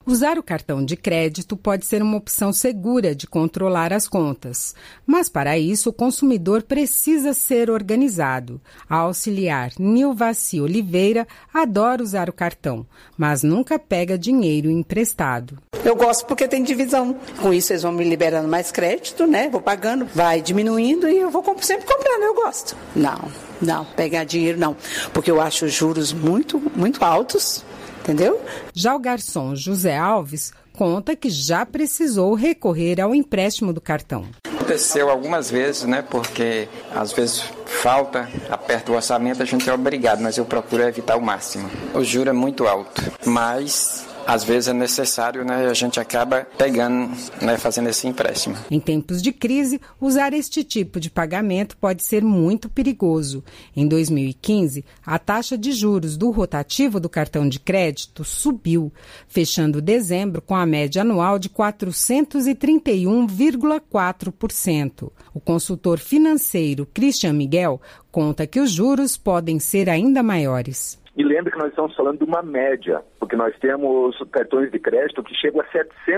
Usar o cartão de crédito pode ser uma opção segura de controlar as contas, mas para isso o consumidor precisa ser organizado. A auxiliar Nilvaci Oliveira adora usar o cartão, mas nunca pega dinheiro emprestado. Eu gosto porque tem divisão. Com isso eles vão me liberando mais crédito, né? Vou pagando, vai diminuindo e eu vou sempre comprando, eu gosto. Não, pegar dinheiro não, porque eu acho os juros muito altos. Entendeu? Já o garçom José Alves conta que já precisou recorrer ao empréstimo do cartão. Aconteceu algumas vezes, né? Porque às vezes falta, aperta o orçamento, a gente é obrigado, mas eu procuro evitar o máximo. O juro é muito alto, mas às vezes é necessário, né? A gente acaba pegando, né? Fazendo esse empréstimo. Em tempos de crise, usar este tipo de pagamento pode ser muito perigoso. Em 2015, a taxa de juros do rotativo do cartão de crédito subiu, fechando dezembro com a média anual de 431,4%. O consultor financeiro Christian Miguel conta que os juros podem ser ainda maiores. E lembre que nós estamos falando de uma média, porque nós temos cartões de crédito que chegam a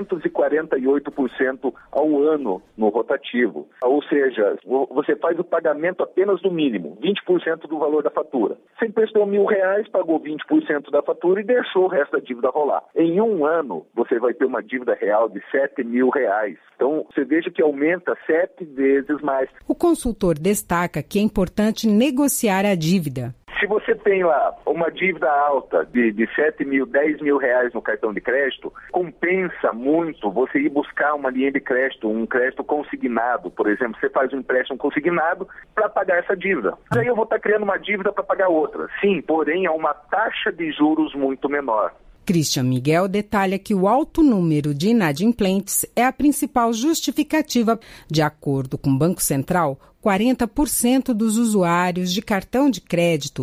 748% ao ano no rotativo. Ou seja, você faz o pagamento apenas do mínimo, 20% do valor da fatura. Você emprestou R$1.000, pagou 20% da fatura e deixou o resto da dívida rolar. Em um ano, você vai ter uma dívida real de R$7.000. Então, você veja que aumenta 7 vezes mais. O consultor destaca que é importante negociar a dívida. Se você tem lá uma dívida alta de R$7.000, R$10.000 no cartão de crédito, compensa muito você ir buscar uma linha de crédito, um crédito consignado. Por exemplo, você faz um empréstimo consignado para pagar essa dívida. Aí eu vou estar criando uma dívida para pagar outra. Sim, porém é uma taxa de juros muito menor. Christian Miguel detalha que o alto número de inadimplentes é a principal justificativa. De acordo com o Banco Central, 40% dos usuários de cartão de crédito